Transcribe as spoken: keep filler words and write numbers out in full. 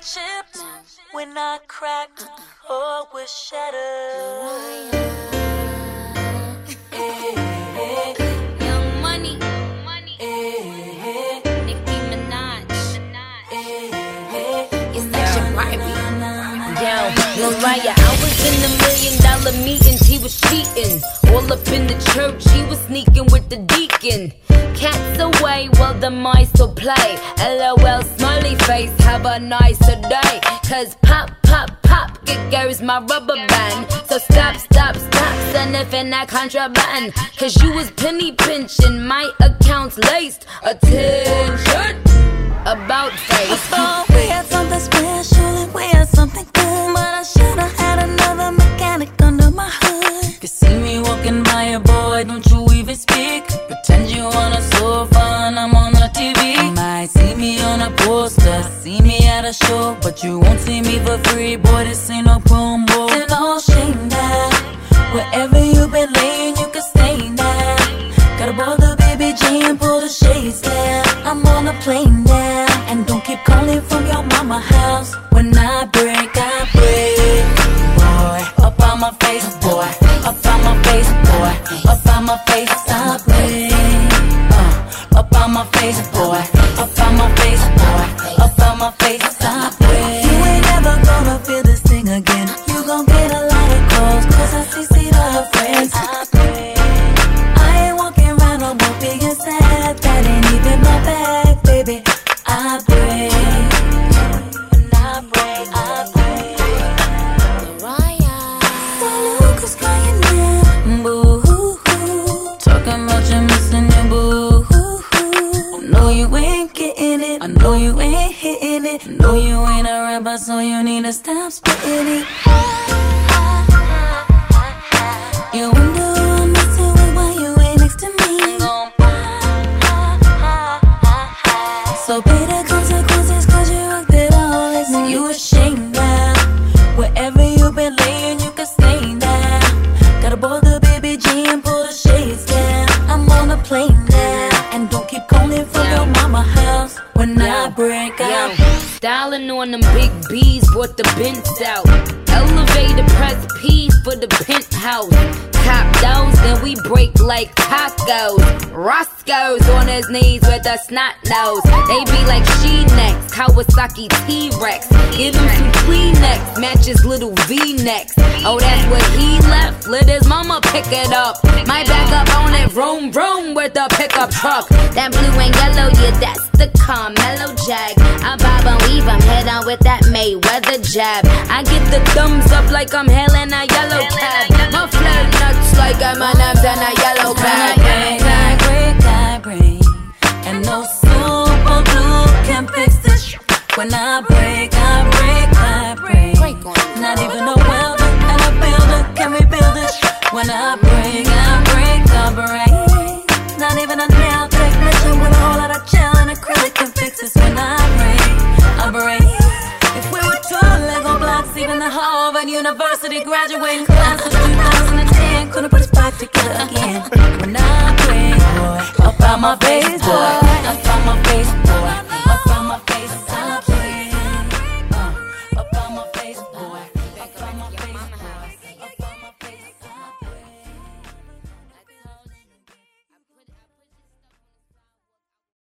chips when I crack or we're shattered. Hey, hey, Young Money, hey, hey, Nicki Minaj, hey, hey. it's Section Barbie. Yo, Mariah, I was in the million dollar meetings, he was cheating. All up in the church, he was sneaking with the deacon. Cats away while the mice will play. LOL, smiley face, have a nicer day. Cause pop, pop, pop, it goes my rubber band. So stop, stop, stop, sniffing that contraband. Cause you was penny pinching, my account's laced. Attention, about face. I thought we had something special and we had something good, but I should've had another mechanic under my hood. You see me walking by a boy, don't you even speak. Pretend you on a sofa and I'm on the T V. You might see me on a poster, see me at a show, but you won't see me for free. Boy, this ain't no promo. Then all shame now, wherever you been laying, you can stay now. Gotta board the baby J and pull the shades down. I'm on a plane now, and don't keep calling from your mama house. When I break, I break. Boy, up on my face, boy. Up on my face, boy. Up on my face, I break. Uh, up on my face, boy. Up on my face, boy. Up on my face, I break. You ain't never gonna feel this thing again. You gon' get a lot of calls, cause I see see the friends. I break. I ain't walking around no more being sad. That ain't even my bag, baby. I break. When I break, I break. Mariah, While Luca's crying now, boo-hoo-hoo. Talking about you missing your boo-hoo-hoo. I know you ain't getting it, I know you ain't hitting it. I know you ain't a rapper, so you need to stop spitting it. You wonder who I'm messing with while you ain't next to me. So pay the consequences, cause you rocked it all. Listen, you ashamed now. Wherever you been laying, you can stay now. Gotta board the baby G and pull the shades down. I'm on a plane now, and don't keep calling from your mama house. When I break out, yo, styling on them big B's, brought the Benz out. Elevator press P for the penthouse. Top those, then we break like tacos. Roscoe's on his knees with a snot nose. They be like she next, Kawasaki T-Rex. Give him some Kleenex, matches little V-necks. Oh, that's what he left, let his mama pick it up. My back up on it, vroom vroom with the pickup truck. That blue and yellow, yeah, that's the Carmelo Jag. I bob and weave, I'm head on with that Mayweather jab. I get the thumbs up like I'm hailing a yellow cab. My flow nuts like M and M's and a yellow bag. I break, I break, and no super glue can fix this sh- When I break, I break, I break. Not even a welder and a builder can rebuild this sh- When I break, I break, I break. Not even a nail technician with a whole lot of gel and acrylic can fix this. When I break, I break. If we were tall Lego blocks, even the Harvard University graduating class of two thousand ten couldn't put us back together again. When I break, boy, up on my face, boy, up on my